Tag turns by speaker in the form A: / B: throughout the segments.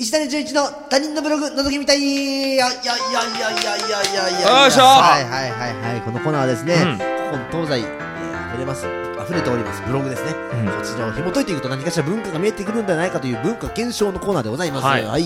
A: 石谷純一の他人のブログ覗きみたい。よいしょ。はい。このコーナーはですね、ここ東西、溢れておりますブログですね、こちらを紐解いていくと何かしら文化が見えてくるんじゃないかという文化検証のコーナーでございます。はい。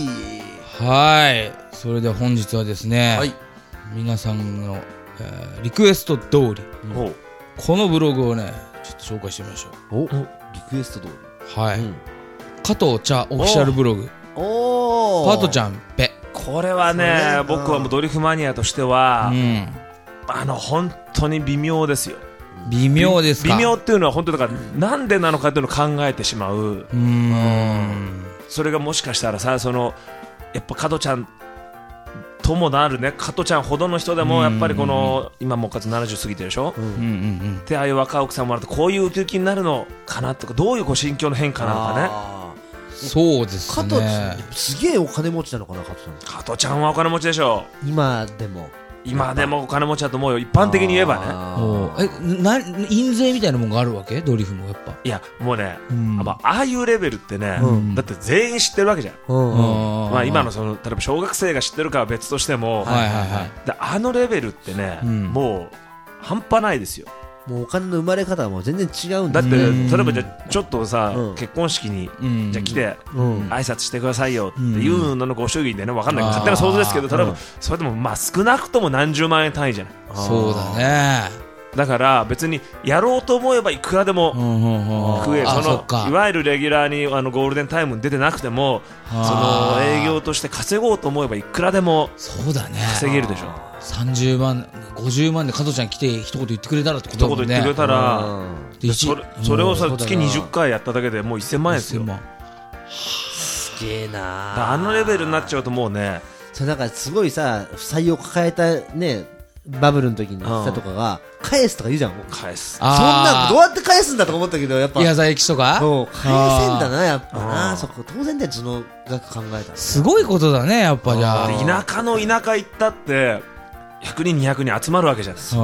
B: それでは本日はですね、皆さんの、リクエスト通り、このブログをねちょっと紹介してみましょう。
A: リクエスト通り。
B: 加藤茶オフィシャルブログ。加藤ちゃんぺ。
C: これはね、僕はもうドリフマニアとしては、本当に微妙ですよ。
B: 微妙ですか。
C: 微妙っていうのは本当だからなんでなのかっていうのを考えてしまう。それがもしかしたらさ、やっぱ加藤ちゃんともなるね、加藤ちゃんほどの人でもやっぱりこの今もうかつ70過ぎてるでしょ。でああいう若奥さんもらってこういうウキウキになるのかなとか、どういう心境の変化なのかね。
B: そうですね。
A: 加藤ちゃんすげえお金持ちなのかな。
C: 加藤ちゃんはお金持ちでしょ。
A: 今でも
C: お金持ちだと思うよ、一般的に言えばね。
B: 印税みたいなもんがあるわけ、ドリフもやっぱ。
C: いやもうね、ああいうレベルってね、だって全員知ってるわけじゃん。今の例えば小学生が知ってるかは別としても、あのレベルってね、もう半端ないですよ。
A: もうお金の生まれ方はもう全然違うん
C: だって。例えばじゃあちょっとさ、結婚式にじゃあ来て挨拶してくださいよっていうののご祝儀でね、分かんない勝手な想像ですけど、例えばそれでもまあ少なくとも何十万円単位じゃない。
B: そうだね。
C: だから別にやろうと思えばいくらでも食える。いわゆるレギュラーにゴールデンタイムに出てなくても、営業として稼ごうと思えばいくらでも稼げるでしょ。
B: 30万50万で加藤ちゃん来て一言言ってくれたらってことだもんね。
C: 一言言ってくれたら、それをさ月20回やっただけでもう1000万円ですよ。
A: すげえな。
C: あのレベルになっちゃうともうね、
A: それだからすごいさ、負債を抱えたねバブルの時に人とかが返すとか言うじゃん。
C: 返す。
A: そんなどうやって返すんだとか思ったけど、やっぱ
B: 矢沢駅とか
A: 返せんだな、やっぱな。そこ当然だよ、その額考えたら
B: すごいことだね、やっぱ。じゃあ
C: 田舎の田舎行ったって100人200人集まるわけじゃないですか。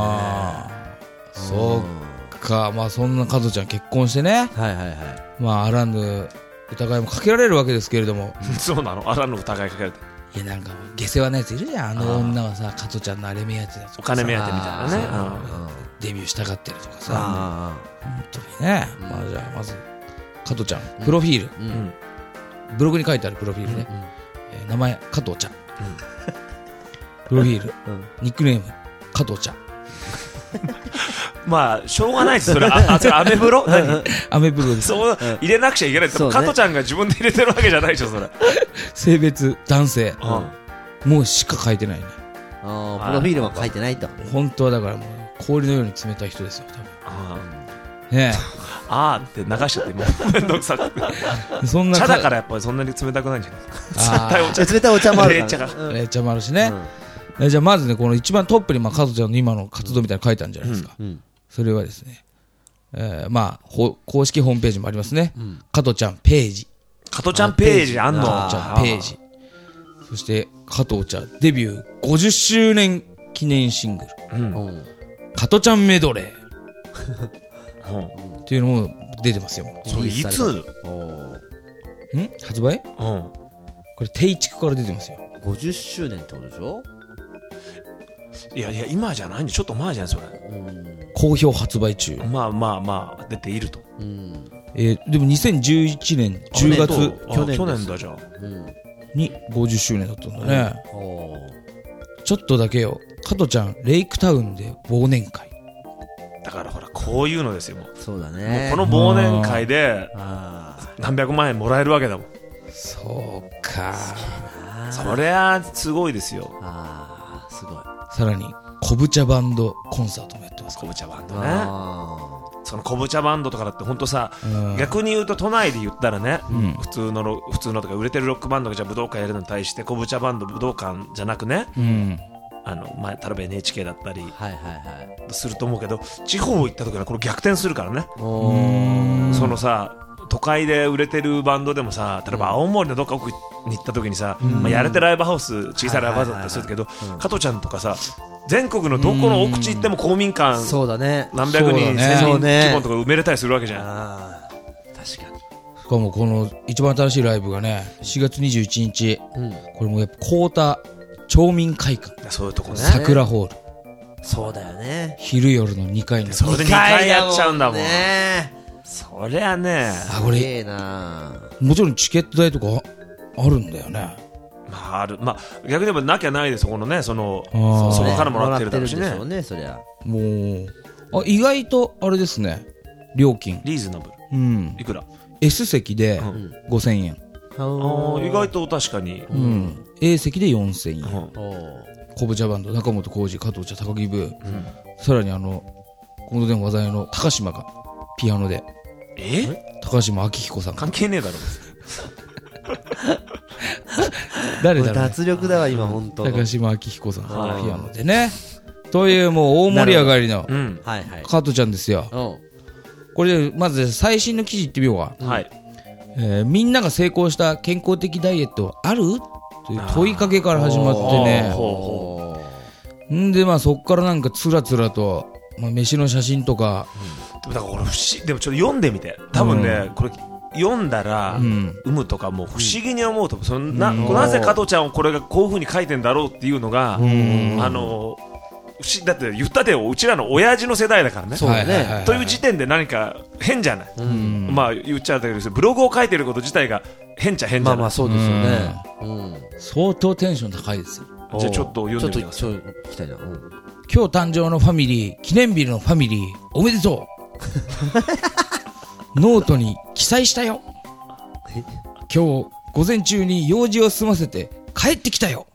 B: そうか。まあそんな加藤ちゃん結婚してね、まああらぬ疑いもかけられるわけですけれども。
C: そうなの。あらぬ疑いかけられて、
B: いやなんか下世話なやついるじゃん。あの女はさ、加藤ちゃんのあれ目当てだとか、
C: お金目当てみたいなね、
B: デビューしたがってるとかさ、本当にね。まあじゃあまず加藤ちゃんプロフィール、ブログに書いてあるプロフィールね、名前加藤ちゃん、プロフィール、ニックネーム加藤ちゃん。
C: まあしょうがないです。それアメブロ
B: アメブロです。
C: そう入れなくちゃいけない。加藤ちゃんが自分で入れてるわけじゃないでしょそれ。
B: 性別男性、もうしか書いてないね。
A: プロフィールは書いてないと。
B: 本当はだからもう氷のように冷たい人ですよ多分ね。
C: って流しちゃって今めんどくさくて。そんな茶だからやっぱりそんなに冷たくないんじゃないですか。
A: 冷たいお茶もあるから。
B: 冷茶もあるしね。じゃあまずね、この一番トップに加藤ちゃんの今の活動みたいなの書いてあるんじゃないですか。それはですね、まあ公式ホームページもありますね。加藤ちゃんページ。
C: 加藤ちゃんページあんの。
B: 加藤ちゃんページ。そして加藤ちゃんデビュー50周年記念シングル、加藤ちゃんメドレーっていうのも出てますよ。
C: それいつ
B: 発売？これ定築から出てますよ。
A: 50周年ってことでしょ。
C: いや今じゃないんで、ちょっと前じゃないそれ。
B: 好評発売中。
C: まあ出ていると。
B: でも2011年10月
C: 去年だじゃあ
B: に50周年だったんだね。ちょっとだけよ、加藤ちゃんレイクタウンで忘年会。
C: だからほらこういうのですよ。もう
A: そうだね。
C: この忘年会で何百万円もらえるわけだもん。
B: そうか。
C: そりゃすごいですよ。
A: すごい。
B: さらに昆布茶バンドコンサートもやってます。
C: 昆布茶バンドね。その昆布茶バンドとかだって本当さ、逆に言うと都内で言ったらね、普通のとか売れてるロックバンドがじゃあ武道館やるのに対して昆布茶バンド武道館じゃなくね、例えば NHK だったりすると思うけど、地方行った時はこれ逆転するからね。そのさ、都会で売れてるバンドでもさ、例えば青森のどっか奥に行った時にさ、やれてライブハウス小さいライブハウスだったりするけど、加藤ちゃんとかさ、全国のどこの奥地行っても公民館何百人1000人規模とか埋めれたりするわけじゃん。
A: 確かに
B: しかもこの一番新しいライブがね、4月21日。これもやっぱ高田町民会館。
C: そういうとこね。
B: 桜ホール。
A: そうだよね。
B: 昼夜の2回の。
C: それで2回やっちゃうんだもん。
A: ね。
C: そりゃね。
B: これ。
A: すげえな。
B: もちろんチケット代とかあるんだよね。
C: まあある。まあ逆に言えばなきゃないでそこのね、そこからもらってるだろうしね。
A: そうね、そりゃ。
B: もう意外とあれですね。料金
C: リーズナブル。
B: うん。
C: いくら？
B: S 席で5000円。
C: 意外と確かに。
B: うん。A 席で4000円。コブ茶バンド、中本浩二、加藤茶、高木ブー。さらにコードでも話題の高島がピアノで。高島明彦さん。
C: 関係ねえだろ。
B: 誰だろう。
A: 脱力だわ、今、ほんと。
B: 高島明彦さん。ピアノでね。というもう大盛り上がりの加藤ちゃんですよ。これでまず最新の記事いってみようか。みんなが成功した健康的ダイエットはあるという問いかけから始まってね。んでまあそっからなんかつらつらと、まあ、飯の写真とか。
C: だからこれでもちょっと読んでみて。多分ね、これ読んだら、有無とかも不思議に思うと、なぜ加藤ちゃんをこれがこういう風に書いてんだろうっていうのが、だって言ったでうちらの親父の世代だからね。
A: そうだね。
C: という時点で何か変じゃない。まあ言っちゃったけど、ブログを書いてること自体が変っちゃ変じゃない。
A: まあそうですよね。
B: 相当テンション高いですよ。
C: じゃあちょっと読んでみます。
A: ちょっと聞きたいな。
B: 今日誕生のファミリー、記念日のファミリー、おめでとう。ノートに記載したよ。今日午前中に用事を済ませて帰ってきたよ。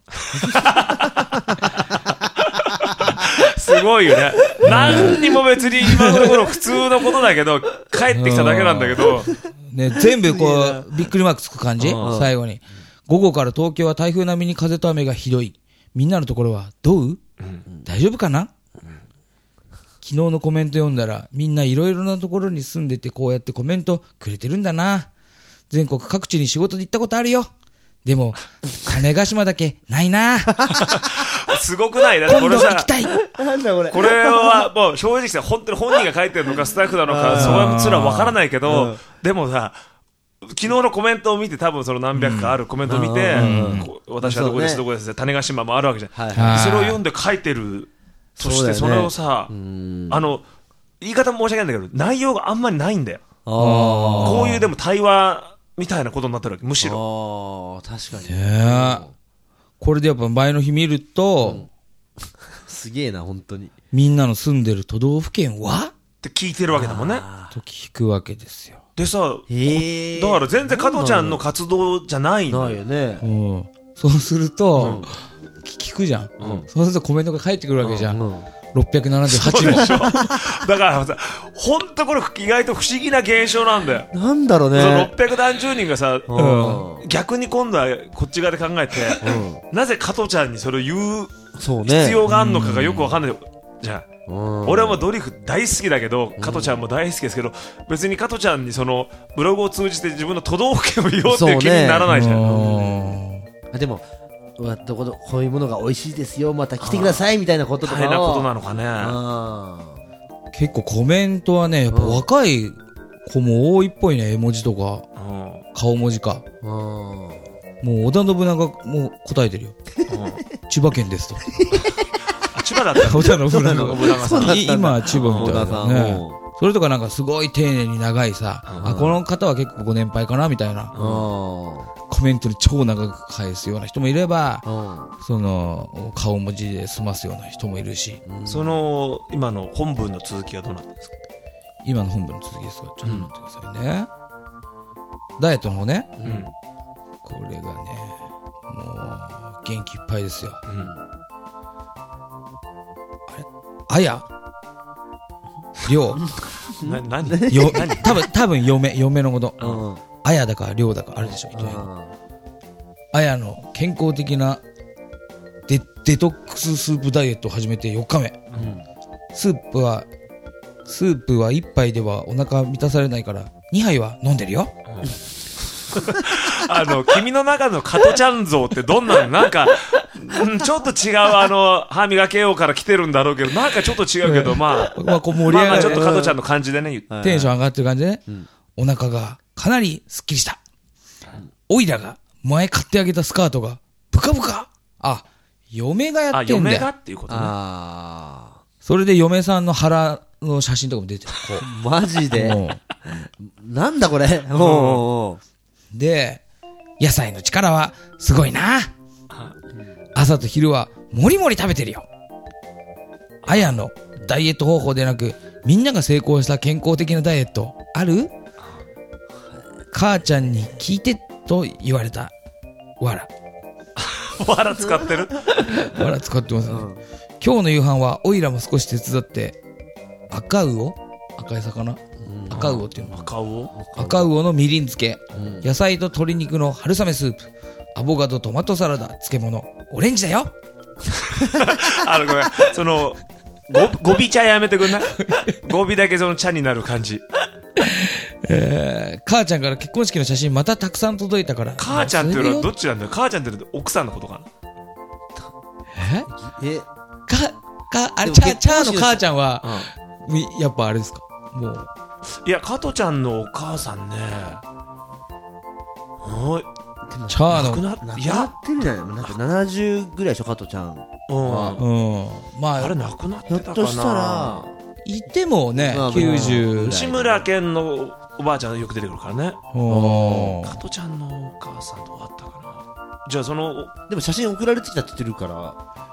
C: すごいよね。何にも別に今のところ普通のことだけど、帰ってきただけなんだけど。
B: ね、全部こう、びっくりマークつく感じ最後に。午後から東京は台風並みに風と雨がひどい。みんなのところはどう？大丈夫かな？昨日のコメント読んだら、みんないろいろなところに住んでてこうやってコメントくれてるんだな。全国各地に仕事で行ったことあるよ。でも、種子島だけないな。
C: すごくないだ
B: 今度行きたい。
A: なんだこれ。
C: これはもう正直さ、本当に本人が書いてるのかスタッフなのか、それすらわからないけど、でもさ、昨日のコメントを見て、多分その何百かあるコメントを見て、私はどこですどこです種子島もあるわけじゃん。それを読んで書いてるとして、それをさ、言い方も申し訳ないんだけど、内容があんまりないんだよ。こういうでも対話みたいなことになってるわけ、むしろ。
A: 確かに。
B: これでやっぱ前の日見ると、
A: すげえな、本当に。
B: みんなの住んでる都道府県は
C: って聞いてるわけだもんね。
B: と聞くわけですよ。
C: でさ、だから全然加藤ちゃんの活動じゃないの。
A: ないよね。
B: そうすると、聞くじゃん。そうするとコメントが返ってくるわけじゃん。678も。
C: だからさ、ほんとこれ意外と不思議な現象なんだよ。
A: なんだろうね。
C: 600何十人がさ、逆に今度はこっち側で考えて、なぜ加藤ちゃんにそれを言う必要があるのかがよくわかんない。じゃあ。俺はもうドリフ大好きだけど、加藤ちゃんも大好きですけど、別に加藤ちゃんにそのブログを通じて自分の都道府県を言おうっていう気にならないじゃん。
A: でもこういうものが美味しいですよ、また来てくださいみたいなこととか。
C: 大変なことなのかね。
B: 結構コメントはね、やっぱ若い子も多いっぽいね。絵文字とか顔文字か。もう織田信長も答えてるよ。千葉県ですと。
C: 千葉だった
B: 織田信長さん。今は千葉みたいなね。それとかなんかすごい丁寧に長いさ、この方は結構ご年配かなみたいなコメントに超長く返すような人もいれば、その顔文字で済ますような人もいるし。
C: その今の本文の続きはどうなったんですか？
B: 今の本文の続きですか？ちょっと待ってくださいね。ダイエットの方ね。これがね、もう元気いっぱいですよ。あやりょう
C: 何
B: 多分嫁のこと。あやだかりょうだかあるでしょ。あやの健康的なデトックススープダイエットを始めて4日目。スープは1杯ではお腹満たされないから2杯は飲んでるよ。
C: 君の中の加藤ちゃん像ってどんなの？なんか、ちょっと違う、歯磨けようから来てるんだろうけど、なんかちょっと違うけど、まあ、
B: こう盛り上がる。
C: ちょっと加藤ちゃんの感じでね、
B: テンション上がってる感じでね。お腹がかなりスッキリした。おいらが前買ってあげたスカートがブカブカ。あ、嫁がやってんだよ。
C: 嫁がっていうことね。
B: それで嫁さんの腹の写真とかも出てる。
A: マジでなんだこれ。
B: で、野菜の力はすごいな。朝と昼はもりもり食べてるよ。あやのダイエット方法でなく、みんなが成功した健康的なダイエットある？母ちゃんに聞いてと言われた。わら。
C: わら使ってる？
B: わら使ってますね。今日の夕飯はオイラも少し手伝って、赤魚？赤い魚？赤魚っていうの？赤魚のみりん漬け、野菜と鶏肉の春雨スープ、アボカドトマトサラダ、漬物、オレンジだよ。
C: ごめん、その語尾茶やめてくんない？語尾だけその茶になる感じ。
B: 母ちゃんから結婚式の写真またたくさん届いたから。
C: 母ちゃんっていうのはどっちなんだよ。母ちゃんって奥さんのことかな。
B: あれ、チャーの母ちゃんは、やっぱあれですか？もう。
C: いや、加トちゃんのお母さんね。
B: チャーの。
A: 亡くなってるじゃない？なんか70ぐらいでしょ、加トちゃん。
B: まあ、
C: あれ亡くなってたかな。
A: ひょっとしたら、
B: いてもね、90。
C: 内村健のおばあちゃんよく出てくるからね。加トちゃんのお母さんどうだったかな。じゃあ
A: でも写真送られてきたって言ってるから、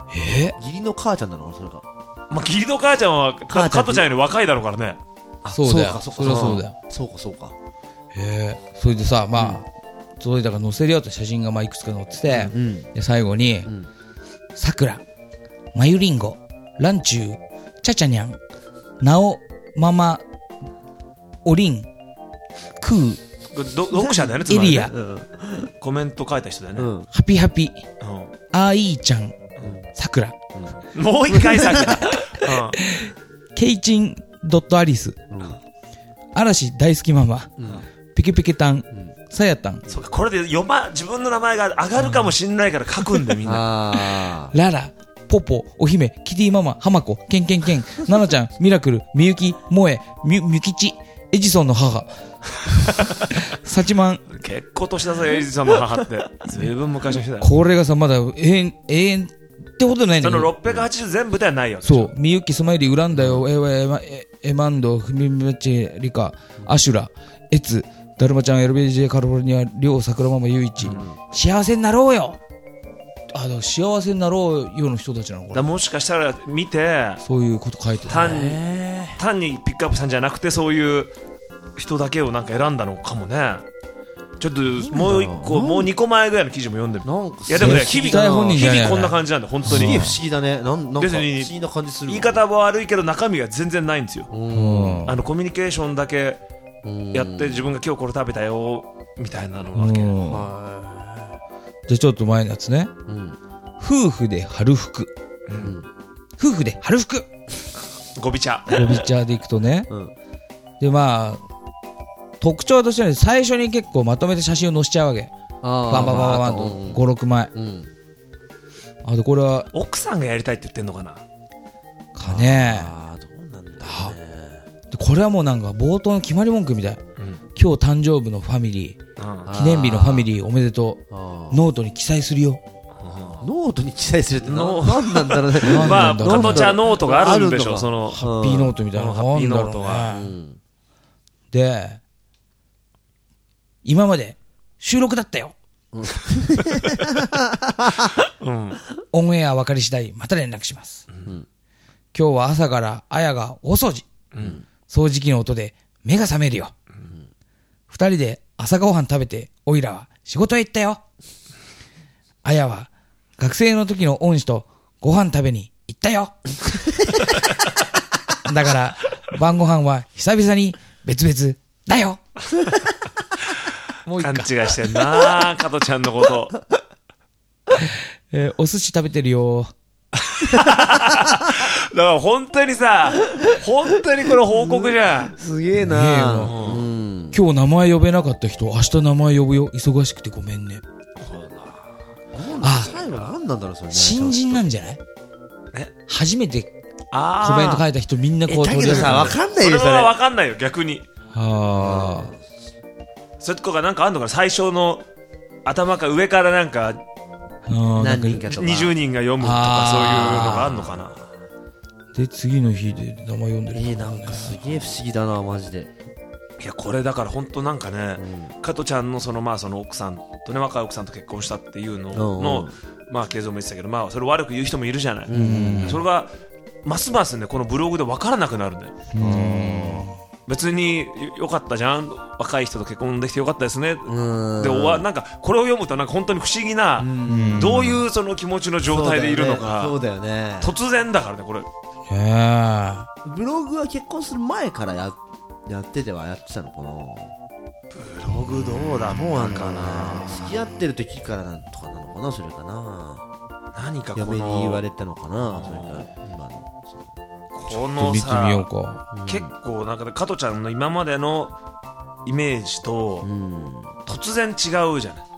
A: 義理の母ちゃんなのか、それか。
C: まあ、義理の母ちゃんは加トちゃんより若いだろうからね。
B: そうだよ。それはそうだよ。
A: そうか。
B: それでさ、まあ、届いたから載せるよって写真がいくつか載ってて、で、最後に、さくら、まゆりんご、ランチュー、ちゃちゃにゃん、なお、ママ、おりん、くう、
C: 読者だよね、つまりね。
B: エリア、
C: コメント書いた人だよね。
B: ハピハピ、あいーちゃん、さくら。
C: もう一回さくら。
B: ケイチンドットアリス、嵐大好きママ、ペケペケタン、さやたん。
C: そうか、これで自分の名前が上がるかもしんないから書くんだよ、みんな。
B: ララ、ポポ、お姫、キティママ、ハマコ、ケンケンケン、ナナちゃん、ミラクル、みゆき、萌え、みきち、エジソンの母、サチマン。
C: 結構年だぞ、エジソンの母って。ずいぶん昔の人だよ。
B: これがさ、まだ永遠ってことないんだけど。
C: その680全部ではないよ。
B: そう。みゆき、スマイリー、恨んだよ、エマンド、フミミチ、リカ、アシュラ、エツ、ダルマちゃん、LBJ、カリフォルニア、リョウ、桜ママ、ユイチ、幸せになろうよ。だから幸せになろうよの人たちなのかな。
C: もしかしたら見て、
B: そういうこと書いてる。
C: 単にピックアップしたんじゃなくて、そういう人だけをなんか選んだのかもね。ちょっともう一個、もう2個前ぐらいの記事も読んでる。いやでもね、日々こんな感じなんだ、本当に。
A: 不思議だね。なんか不思議な感じする。
C: 言い方は悪いけど中身が全然ないんですよ。コミュニケーションだけやって自分が今日これ食べたよみたいなのわけ。
B: じゃあちょっと前のやつね。夫婦で春服。夫婦で春服。
C: ゴビ茶。
B: ゴビ茶でいくとね。で、まあ、特徴としては最初に結構まとめて写真を載せちゃうわけ。バンバンバンバンと5、6枚。あとこれは。
C: 奥さんがやりたいって言ってんのかな。
B: かね。
A: どうなんだろうね。
B: これはもうなんか冒頭の決まり文句みたい。今日誕生日のファミリー、記念日のファミリーおめでとう。ノートに記載するよ。
A: ノートに記載するって何なんだろうね。
C: まあ、加トちゃんノートがあるんでしょ、その。
B: ハッピーノートみたいな。
C: ハッピーノートが。
B: で、今まで収録だったよ。オンエア分かり次第、また連絡します。今日は朝からあやが大掃除。掃除機の音で目が覚めるよ。二人で朝ごはん食べて、おいらは仕事へ行ったよ。あやは学生の時の恩師とご飯食べに行ったよ。だから晩ご飯は久々に別々だよ。
C: もう勘違いしてんな、加トちゃんのこと。
B: お寿司食べてるよ。
C: だから本当にさ、本当にこれ報告じゃん。
A: すげえな。
B: 今日名前呼べなかった人、明日名前呼ぶよ。忙しくてごめんね。
A: 最後何なんだろう、それね。
B: 新人なんじゃない？初めてコメント書いた人みんなこう
A: だけどさ、わかんないよ、
C: それはわかんないよ、逆に。 それとかなんかあんのかな、最初の頭か上からなんか
A: 何人かとか
C: 20人が読むとかそういうのがあんのかな。
B: で次の日で名前読んでる
A: なんかすげえ不思議だなマジで。
C: いやこれだから本当なんかね、加トちゃんのその奥さんとね、若い奥さんと結婚したっていうのの映像も言ってたけど、それ悪く言う人もいるじゃない。それがますますねこのブログで分からなくなるんだよ。別によかったじゃん、若い人と結婚できてよかったですねでなんかこれを読むとなんか本当に不思議な、どういうその気持ちの状態でいるのか。
A: そうだよね。
C: 突然だからねこれ。
A: ブログは結婚する前からやってたのかな。
C: ブログどうだったかな。
A: 付き合ってる時からなんとかなのかな、それかな。
C: 何かこの
A: 嫁に言われたのかな、それか今の
C: この
B: 見てみようか。
C: 結構なんかね、加トちゃんの今までのイメージと突然違うじゃない。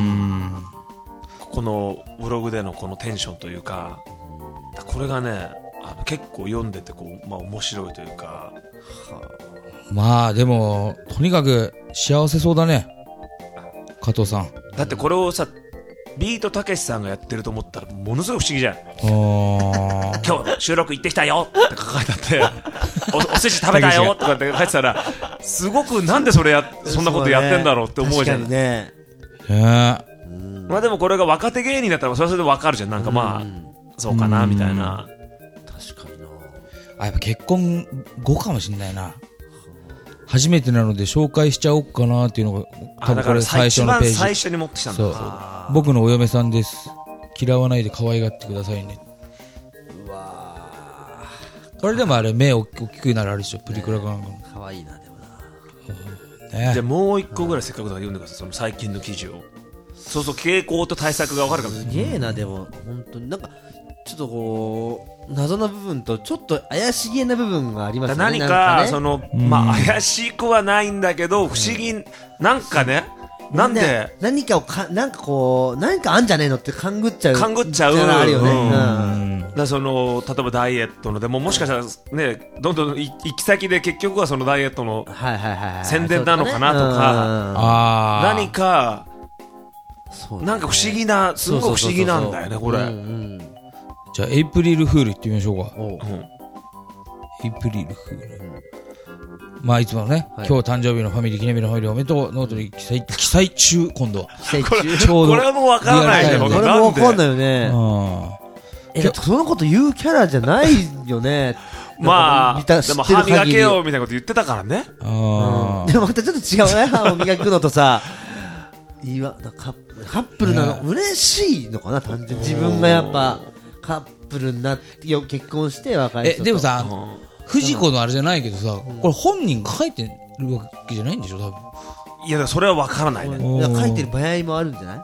C: このブログでのこのテンションというか、これがね結構読んでて面白いというか。
B: でもとにかく幸せそうだね加藤さん。だ
C: ってこれをさビートたけしさんがやってると思ったらものすごい不思議じゃん。今日収録行ってきたよって書かれてあってお寿司食べたよとかって書いてたらすごくなんでそんなことやってんだろうって思うじゃん。
A: 確かにね。
C: でもこれが若手芸人だったらそれはそれで分かるじゃん。なんかそうかなみたいな。
A: 確かに
B: な。やっぱ結婚後かもしんないな。初めてなので紹介しちゃおうかなっていうのが多分これ最初のページ。
C: 最初に持ってきたんだ。
B: そう僕のお嫁さんです。嫌わないで可愛がってくださいね。
A: うわ
B: これでもあれ目大きくなるあれでしょ。プリクラかなんかの。
A: 可愛いなでも
C: な。じゃあもう一個ぐらいせっかくだから読んでください。その最近の記事を。そう傾向と対策が分かるかもしれない。
A: すげえなでも本当になんかちょっとこう謎な部分とちょっと怪しげな部分がありますよね。
C: 何かその怪しくはないんだけど不思議なんかね。なんで
A: 何かをなんかこう何かあんじゃねえのって勘ぐっちゃう
C: あ
A: るよね。
C: だその例えばダイエットのでももしかしたらねどんどん行き先で結局はそのダイエットの宣伝なのかなとか何かなんか不思議なすごく不思議なんだよねこれ。
B: じゃあエイプリルフール言ってみましょうか。エイプリルフール。いつものね、今日誕生日のファミリー記念日のファミリーおめでとうノートに記載中今度は。
C: ちょうどこれも分からないよね。
A: これも分かんないよね。そのこと言うキャラじゃないよね。
C: でも歯磨けよみたいなこと言ってたからね。
A: でもまたちょっと違うね。歯を磨くのとさカップルなの嬉しいのかな。単純に自分がやっぱカップルになって結婚して若い人と。
B: でもさ藤子のあれじゃないけどさ、これ本人が書いてるわけじゃないんでしょ多分。
C: いやそれは分からないね。
A: 書いてる場合もあるんじゃない。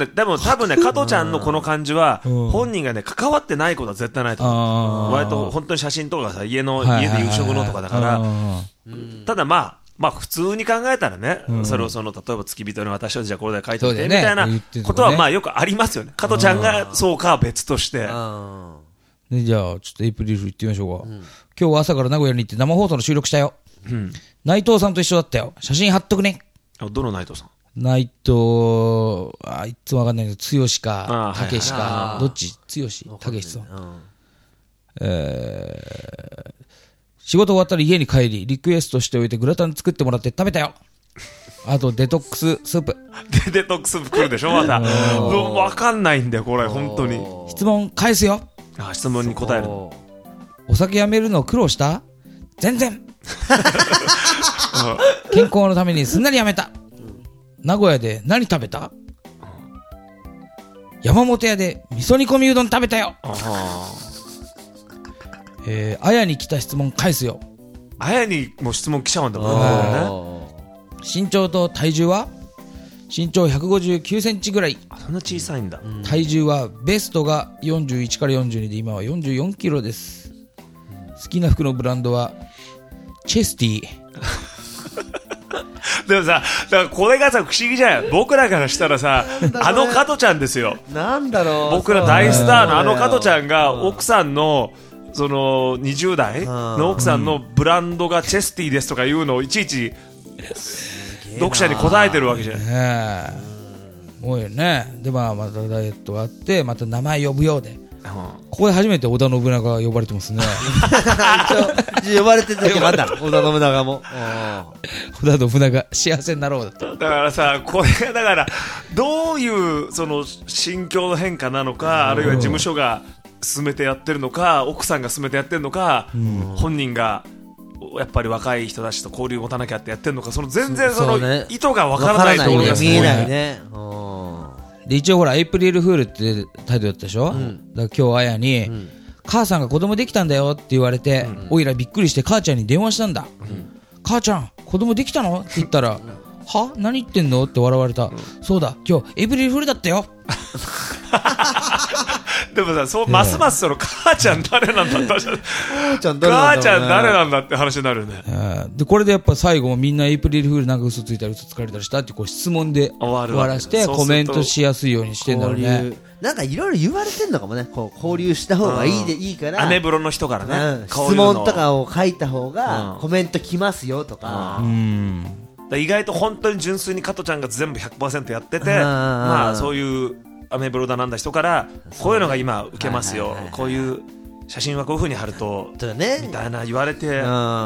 C: でも多分ね加トちゃんのこの感じは本人がね関わってないことは絶対ないと思う。割と本当に写真とかさ家で夕食のとかだからただ普通に考えたらね、それを例えば付き人に私はじゃあこれで書いてみてみたいなことはよくありますよね。加トちゃんがそうかは別として。
B: じゃあちょっとエイプリルフール行ってみましょうか。今日は朝から名古屋に行って生放送の収録したよ。内藤さんと一緒だったよ。写真貼っとくね。
C: どの内藤さん？
B: 内藤いつもわかんないけど剛かたけしかどっち？剛たけしさん。仕事終わったら家に帰りリクエストしておいてグラタン作ってもらって食べたよ。あとデトックススープ。
C: デトックススープ来るでしょまた。わかんないんだよこれ本当に。
B: 質問返すよ。
C: 質問に答える。
B: お酒やめるの苦労した？全然。健康のためにすんなりやめた。名古屋で何食べた？山本屋で味噌煮込みうどん食べたよ。あやに来た質問返すよ。
C: あやにも質問来ちゃうんだもんね。
B: 身長と体重は？身長159センチぐらい。
C: そんな小さいんだ。
B: 体重はベストが41から42で今は44キロです。好きな服のブランドはチェスティ。
C: でもさ、だからこれがさ不思議じゃん。僕らからしたらさ、加トちゃんですよ。
A: なんだろう。
C: 僕ら大スターの加トちゃんが奥さんのその20代の奥さんのブランドがチェスティですとかいうのをいちいち読者に答えてるわけじゃん。
B: ねえもうよね。でまたダイエットがあってまた名前呼ぶようで、ここで初めて織田信長が呼ばれてますね。
A: 一応呼ばれてた時もあった織田信長も。
B: 織田信長幸せになろうだと。
C: だからさ、これだからどういうその心境の変化なのか、あるいは事務所が進めてやってるのか、奥さんが進めてやってるのか、本人がやっぱり若い人たちと交流を持たなきゃってやってるのか、その全然その意図がわからないところがすごい
A: 見えないね。
B: で一応ほらエイプリルフールってタイトルだったでしょ、だから今日あやに、母さんが子供できたんだよって言われて、おいらびっくりして母ちゃんに電話したんだ、母ちゃん子供できたのって言ったらは何言ってんのって笑われた、そうだ今日エイプリルフールだったよ。
C: でもさ、そうますますその母ちゃん誰なんだって話、
A: 母ちゃん
C: 誰なんだって話になるよね。
B: でこれでやっぱ最後もみんなエイプリルフールなんか嘘ついたり嘘つかれたりしたってこう質問で終わらせてコメントしやすいようにしてんだろうね。
A: なんかいろいろ言われてんのかもね。こう交流した方がいいから、
C: アメブロの人からね、
A: 質問とかを書いた方がコメント来ますよとか。
C: 意外と本当に純粋に加トちゃんが全部 100% やってて、まあそういうアメブロだなんだ人からこういうのが今受けますよ、こういう写真はこういう風に貼るとみたいな言われて、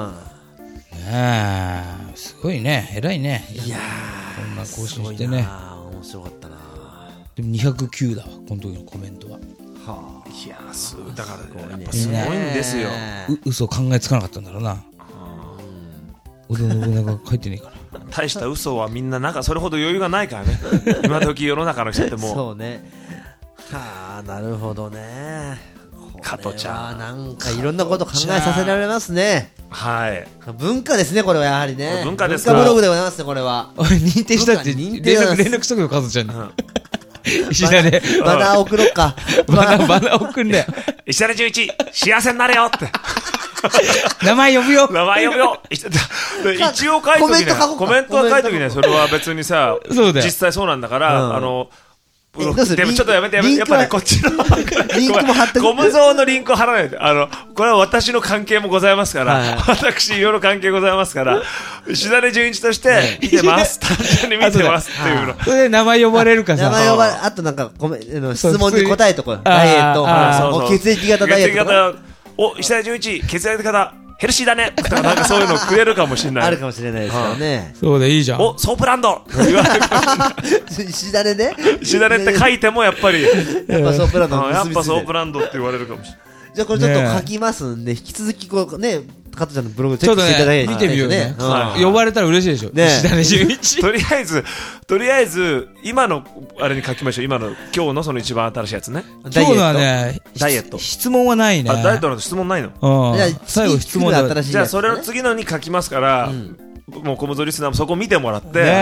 B: すごいね、偉いね。
A: いや
B: こんな更新してね。
A: 面白かったな。
B: でも209だわこの時のコメントは。
C: いやだからやっぱすごいんですよ。
B: 嘘考えつかなかったんだろうな。織田信長書いてねえから。
C: 大した嘘はみんななんかそれほど余裕がないからね。今時世の中の人ってもう。
A: そうね。はあ、なるほどね。
C: 加トちゃん
A: なんかいろんなこと考えさせられますね。
C: はい。
A: 文化ですね、これはやはりね。
C: 文化ですか。
A: 文化ブログでございますね、これは。
B: 認定したって連絡しとくよ、加トちゃんに。石田ね。
A: バナー送ろっか。
B: バナー送んだよ。
C: 石田純一、幸せになれよって。
B: 名前呼ぶよ。
C: 名前呼ぶよ。一応書いときね。コメントは書いときね。それは別にさ、実際そうなんだから、でもちょっとやめて、やっぱね、こっちの
A: リンクも貼って
C: ゴム像のリンクを貼らないで、これは私の関係もございますから、私いろいろ関係ございますから、石田純一として見てます、単純に見てますっていうの。
B: それで名前呼ばれるかさ。
A: 名前呼ばれ、あとなんか質問に答えとこう。ダイエット、血液型ダイエット。
C: お、石田純一、血液型ヘルシーだねとかなんかそういうのくれるかもしれない。
A: あるかもしれないですからね。
B: そうだ、いいじゃん。
C: お、ソープランド言われるかもしれない。
A: 石田ね。
C: 石田ねって書いてもやっぱり。
A: やっぱソープランド。
C: やっぱソープランドって言われるかもしれない。
A: じゃあこれちょっと書きますんで、引き続きこうね、加トちゃんのブログチェックしていただいて。
B: 見てみようね。呼ばれたら嬉しいでしょ。石田純一。
C: とりあえず、今の、あれに書きましょう。今日のその一番新しいやつね。
B: 今日のはね、
C: ダイエット。
B: 質問はないね。
C: ダイエットの質問ないの？
A: 最後質問だ。
C: じゃあそれの次のに書きますから、もうコムゾリスナーもそこ見てもらって、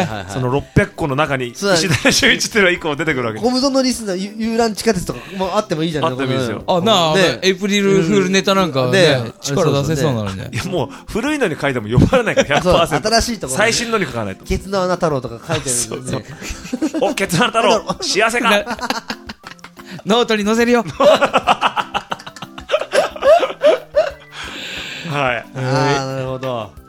C: その600個の中に石田純一っていうのが1個出てくるわけ。
A: コムゾのリスナー、遊覧地下鉄とかもあってもいいじゃん。
C: あってもいいですよ。
B: エイプリルフールネタなんかね、力出せそうなのね。
C: いやもう古いのに書いても読まれないから 100%。
A: 新しいところ。
C: 最新のに書かないと。
A: ケツの穴太郎とか書いてるんで。
C: お、ケツの穴太郎、幸せか。
B: ノートに載せるよ。
C: はい。
A: なるほど。